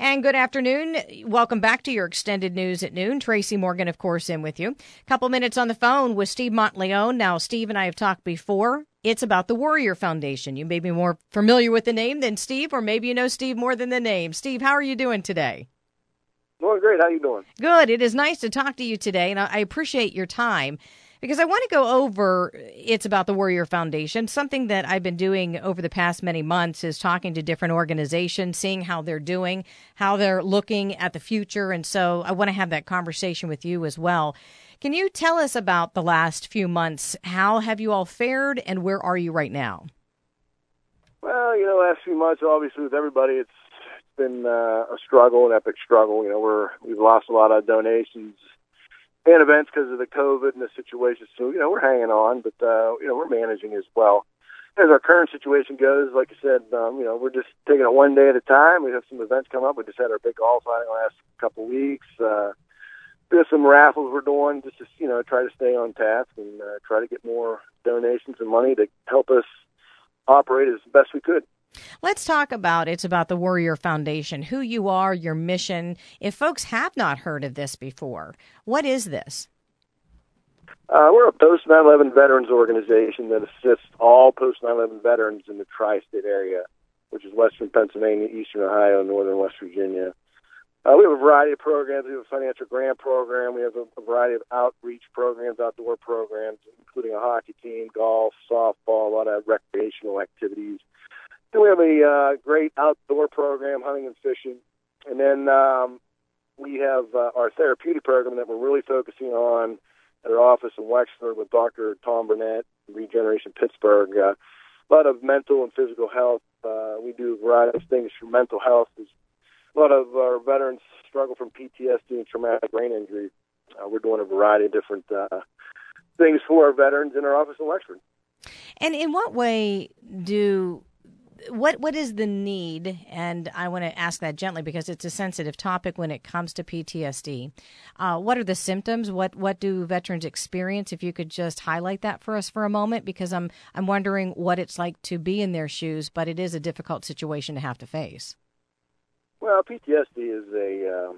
And good afternoon. Welcome back to your extended news at noon. Tracy Morgan, of course, in with you. A couple minutes on the phone with Steve Monteleone. Now, Steve and I have talked before. It's about the Warrior Foundation. You may be more familiar with the name than Steve, or maybe you know Steve more than the name. Steve, how are you doing today? Doing great. How you doing? Good. It is nice to talk to you today, and I appreciate your time. Because I want to go over It's About the Warrior Foundation. Something that I've been doing over the past many months is talking to different organizations, seeing how they're doing, how they're looking at the future. And so I want to have that conversation with you as well. Can you tell us about the last few months? How have you all fared, and where are you right now? Well, last few months, obviously, with everybody, it's been a struggle, an epic struggle. We've lost a lot of donations and events because of the COVID and the situation. So, we're hanging on, but, we're managing as well. As our current situation goes, like I said, we're just taking it one day at a time. We have some events come up. We just had our big golf outing last couple of weeks. There's some raffles we're doing just to, try to stay on task and try to get more donations and money to help us operate as best we could. Let's talk about It's About the Warrior Foundation, who you are, your mission. If folks have not heard of this before, what is this? We're a post 9/11 veterans organization that assists all post 9/11 veterans in the tri-state area, which is western Pennsylvania, eastern Ohio, and northern West Virginia. We have a variety of programs. We have a financial grant program. We have a variety of outreach programs, outdoor programs, including a hockey team, golf, softball, a lot of recreational activities. Then we have a great outdoor program, hunting and fishing. And then we have our therapeutic program that we're really focusing on at our office in Wexford with Dr. Tom Burnett, Regeneration Pittsburgh. A lot of mental and physical health. We do a variety of things for mental health. A lot of our veterans struggle from PTSD and traumatic brain injury. We're doing a variety of different things for our veterans in our office in Wexford. And in what way what is the need? And I want to ask that gently because it's a sensitive topic when it comes to PTSD. What are the symptoms? What do veterans experience? If you could just highlight that for us for a moment, because I'm wondering what it's like to be in their shoes, but it is a difficult situation to have to face. Well, PTSD is a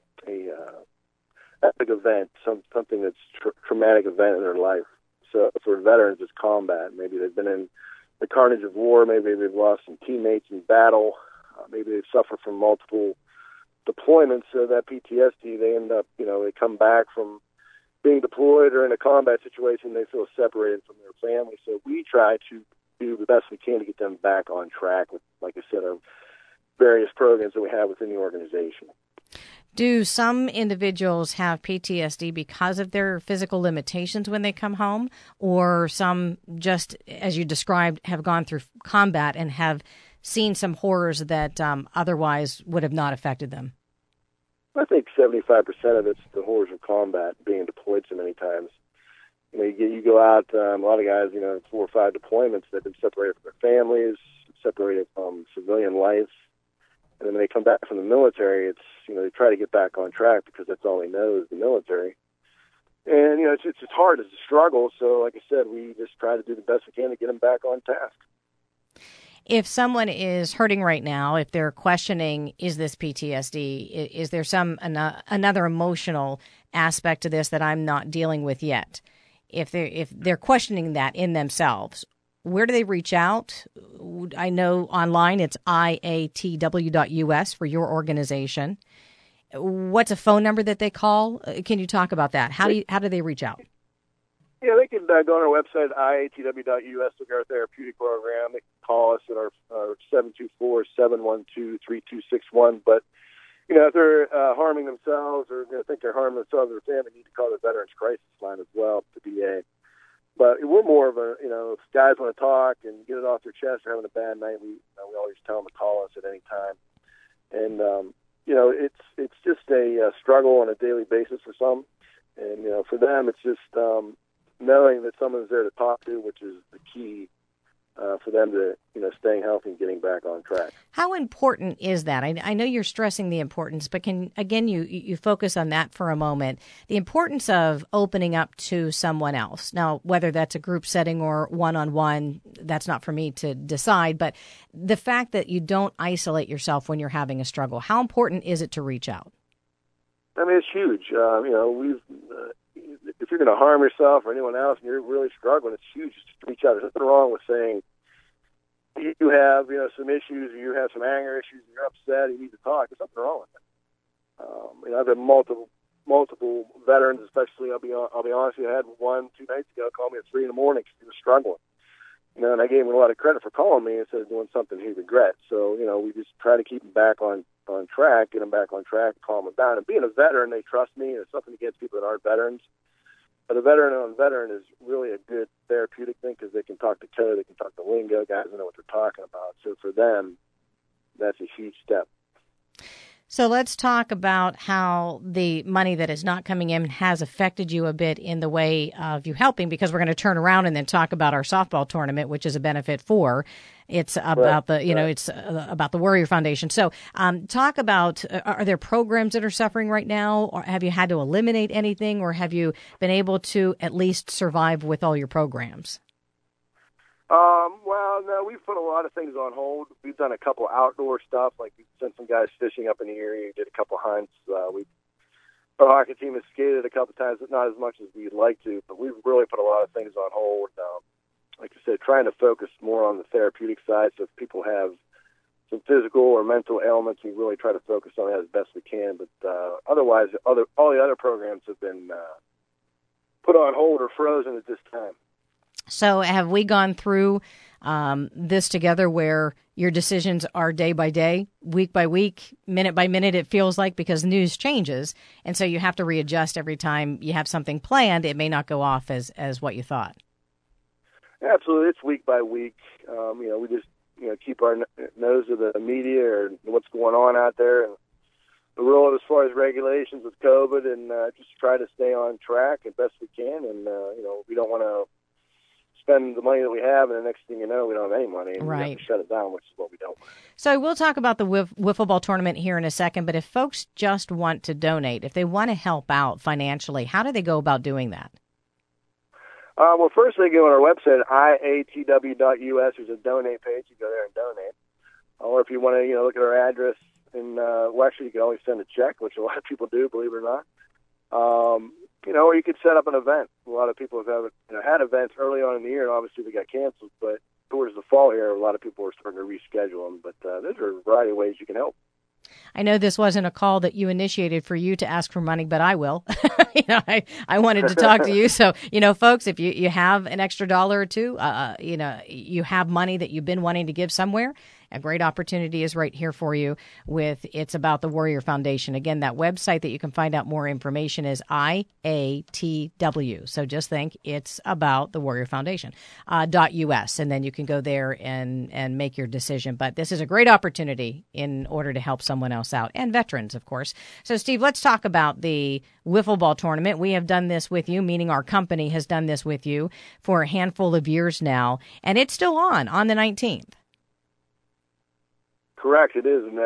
epic event, something that's traumatic event in their life. So for veterans, it's combat. Maybe they've been in the carnage of war. Maybe they've lost some teammates in battle. Maybe they've suffered from multiple deployments. So that PTSD, they end up, they come back from being deployed or in a combat situation. They feel separated from their family. So we try to do the best we can to get them back on track with, like I said, our various programs that we have within the organization. Do some individuals have PTSD because of their physical limitations when they come home, or some, just as you described, have gone through combat and have seen some horrors that otherwise would have not affected them? I think 75% of it's the horrors of combat, being deployed so many times. You go out, a lot of guys, 4 or 5 deployments that have been separated from their families, separated from civilian life. And then when they come back from the military, it's, they try to get back on track because that's all they know is the military. And, it's just hard. It's a struggle. So, like I said, we just try to do the best we can to get them back on task. If someone is hurting right now, if they're questioning, is this PTSD, is there another emotional aspect to this that I'm not dealing with yet? If they're questioning that in themselves, where do they reach out? I know online it's iatw.us for your organization. What's a phone number that they call? Can you talk about that? How do they reach out? Yeah, they can go on our website, iatw.us, look at our therapeutic program. They can call us at our 724-712-3261. But, if they're harming themselves or think they're harming themselves or their family, they need to call the Veterans Crisis Line as well, the VA. But we're more of a, if guys want to talk and get it off their chest or having a bad night, we always tell them to call us at any time. And, it's just a struggle on a daily basis for some. And, for them, it's just knowing that someone's there to talk to, which is the key for them to, staying healthy and getting back on track. How important is that? I know you're stressing the importance, but you focus on that for a moment, the importance of opening up to someone else. Now, whether that's a group setting or one-on-one, that's not for me to decide, but the fact that you don't isolate yourself when you're having a struggle, how important is it to reach out? I mean, it's huge. If you're going to harm yourself or anyone else and you're really struggling, it's huge just to reach out. There's nothing wrong with saying you have, some issues, or you have some anger issues, and you're upset, and you need to talk. There's nothing wrong with that. I've had multiple veterans, especially. I'll be honest with you. I had one 2 nights ago call me at 3 a.m. because he was struggling. And I gave him a lot of credit for calling me instead of doing something he regrets. So, we just try to keep him back on track, get him back on track, calm him down. And being a veteran, they trust me. There's something against people that aren't veterans. But a veteran on veteran is really a good therapeutic thing because they can talk to code, they can talk to lingo, guys know what they're talking about. So for them, that's a huge step. So let's talk about how the money that is not coming in has affected you a bit in the way of you helping, because we're going to turn around and then talk about our softball tournament, which is a benefit for. It's about it's about the Warrior Foundation. So talk about, are there programs that are suffering right now, or have you had to eliminate anything, or have you been able to at least survive with all your programs? Well, no, we've put a lot of things on hold. We've done a couple outdoor stuff, like we sent some guys fishing up in the area, did a couple hunts. Our hockey team has skated a couple times, but not as much as we'd like to. But we've really put a lot of things on hold. Like I said, trying to focus more on the therapeutic side. So if people have some physical or mental ailments, we really try to focus on that as best we can. But otherwise, all the other programs have been put on hold or frozen at this time. So have we gone through this together where your decisions are day by day, week by week, minute by minute, it feels like, because news changes, and so you have to readjust every time you have something planned. It may not go off as what you thought. Absolutely. It's week by week. We just keep our nose to the media and what's going on out there, and the world as far as regulations with COVID, and just try to stay on track as best we can. And we don't want to spend the money that we have, and the next thing you know, we don't have any money, and we have to shut it down, which is what we don't want. So we'll talk about the wiffle ball tournament here in a second, but if folks just want to donate, if they want to help out financially, how do they go about doing that? Well, first they go on our website, iatw.us. There's a donate page. You go there and donate. Or if you want to, look at our address, and actually you can always send a check, which a lot of people do, believe it or not. Or you could set up an event. A lot of people have had events early on in the year, and obviously they got canceled. But towards the fall here, a lot of people are starting to reschedule them. But there's a variety of ways you can help. I know this wasn't a call that you initiated for you to ask for money, but I will. I wanted to talk to you. So, folks, if you have an extra dollar or two, you have money that you've been wanting to give somewhere, a great opportunity is right here for you with It's About the Warrior Foundation. Again, that website that you can find out more information is IATW. So just think It's About the Warrior Foundation, .us, and then you can go there and make your decision. But this is a great opportunity in order to help someone else out, and veterans, of course. So, Steve, let's talk about the wiffle ball tournament. We have done this with you, meaning our company has done this with you for a handful of years now, and it's still on the 19th. Correct, it is. And,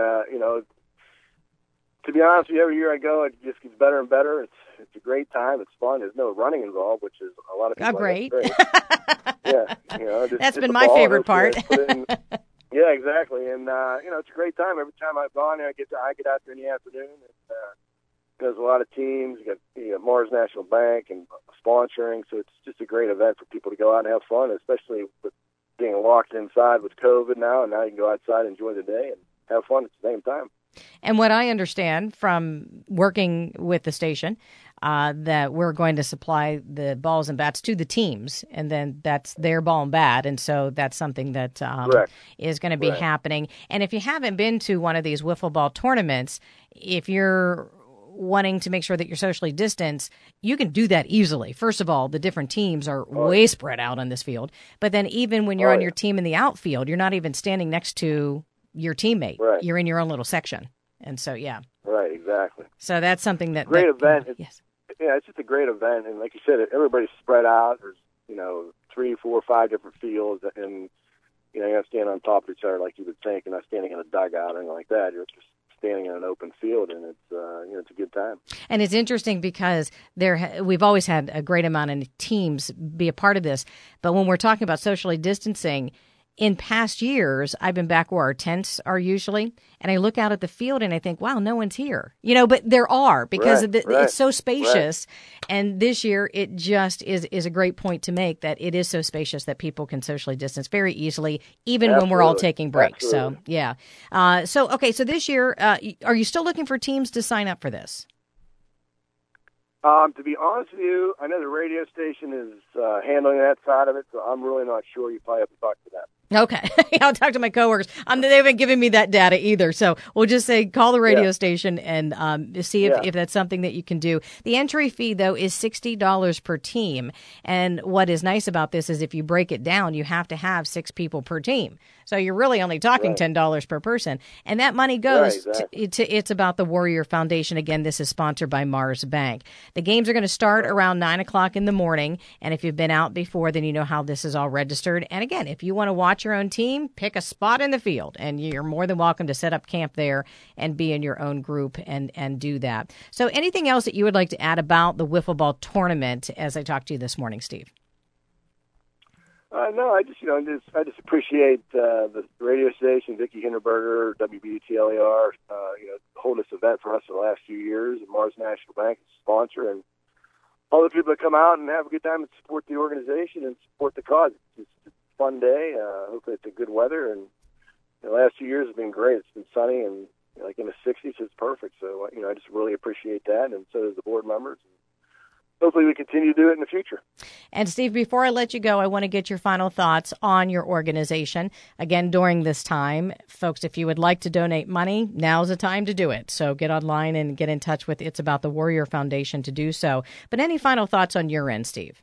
to be honest with you, every year I go, it just gets better and better. It's a great time. It's fun. There's no running involved, which is a lot of people. Great. Yeah. That's been my favorite part. Yeah, exactly. And, it's a great time. Every time I've gone there, I get out there in the afternoon. And, there's a lot of teams. You got Mars National Bank and sponsoring. So it's just a great event for people to go out and have fun, especially with being locked inside with COVID now, and now you can go outside and enjoy the day and have fun at the same time. And what I understand from working with the station, that we're going to supply the balls and bats to the teams, and then that's their ball and bat, and so that's something that is going to be happening. And if you haven't been to one of these wiffle ball tournaments, if you're wanting to make sure that you're socially distanced, you can do that easily. First of all, the different teams are way spread out on this field. But then even when you're on your team in the outfield, you're not even standing next to your teammate. Right. You're in your own little section. And so, yeah. Right, exactly. So that's something that... Great event. Yes. Yeah, it's just a great event. And like you said, everybody's spread out. There's, 3, 4, 5 different fields. And you know, you're not standing on top of each other like you would think, and not standing in a dugout or anything like that. You're just standing in an open field, and it's you know, it's a good time. And it's interesting because we've always had a great amount of teams be a part of this, but when we're talking about socially distancing, in past years, I've been back where our tents are usually, and I look out at the field and I think, wow, no one's here. You know, but there are, because it's so spacious. Right. And this year, it just is a great point to make, that it is so spacious that people can socially distance very easily, even when we're all taking breaks. Absolutely. So, yeah. So this year, are you still looking for teams to sign up for this? To be honest with you, I know the radio station is handling that side of it, so I'm really not sure. You probably have to talk to them. Okay. I'll talk to my coworkers. They haven't given me that data either. So we'll just say call the radio station and see if that's something that you can do. The entry fee, though, is $60 per team. And what is nice about this is if you break it down, you have to have 6 people per team. So you're really only talking $10 per person. And that money goes to It's About the Warrior Foundation. Again, this is sponsored by Mars Bank. The games are going to start around 9 o'clock in the morning. And if you've been out before, then you know how this is all registered. And again, if you want to watch your own team, pick a spot in the field, and you're more than welcome to set up camp there and be in your own group and do that. So anything else that you would like to add about the wiffle ball tournament as I talked to you this morning, Steve? No, I just appreciate the radio station, Vicki Hinderberger, WBTLER, holding this event for us for the last few years, and Mars National Bank is a sponsor, and all the people that come out and have a good time and support the organization and support the cause. It's a fun day. Hopefully it's a good weather, and the last 2 years have been great. It's been sunny and like in the 60s. It's perfect. So I just really appreciate that, and so does the board members. Hopefully we continue to do it in the future. And Steve, before I let you go, I want to get your final thoughts on your organization. Again, during this time, folks, if you would like to donate money, now's the time to do it. So get online and get in touch with It's About the Warrior Foundation to do so. But any final thoughts on your end, Steve?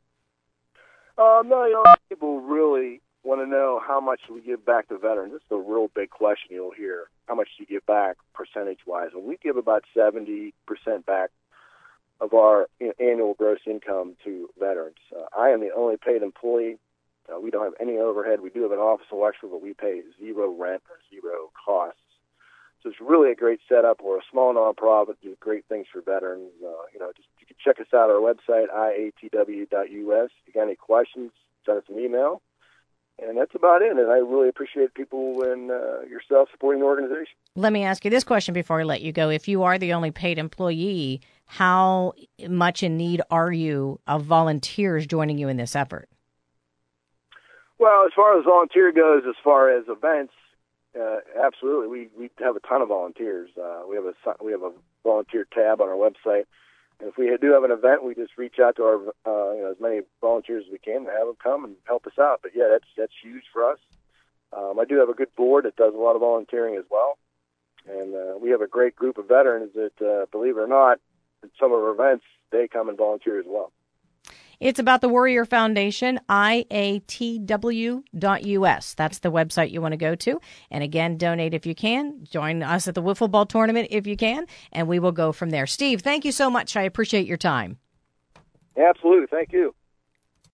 No, people really want to know how much we give back to veterans. This is a real big question you'll hear. How much do you give back percentage-wise? And we give about 70% back of our annual gross income to veterans. I am the only paid employee. We don't have any overhead. We do have an office in Wexford, but we pay zero rent or zero costs. So it's really a great setup. We're a small nonprofit, do great things for veterans. Just you can check us out at our website, iatw.us. If you got any questions, send us an email. And that's about it. And I really appreciate people and yourself supporting the organization. Let me ask you this question before I let you go. If you are the only paid employee, how much in need are you of volunteers joining you in this effort? Well, as far as volunteer goes, as far as events, absolutely. We have a ton of volunteers. We have a volunteer tab on our website. And if we do have an event, we just reach out to our as many volunteers as we can and have them come and help us out. But yeah, that's huge for us. I do have a good board that does a lot of volunteering as well, and we have a great group of veterans that, believe it or not, at some of our events they come and volunteer as well. It's About the Warrior Foundation, iatw.us. That's the website you want to go to. And again, donate if you can. Join us at the wiffle ball tournament if you can, and we will go from there. Steve, thank you so much. I appreciate your time. Absolutely. Thank you.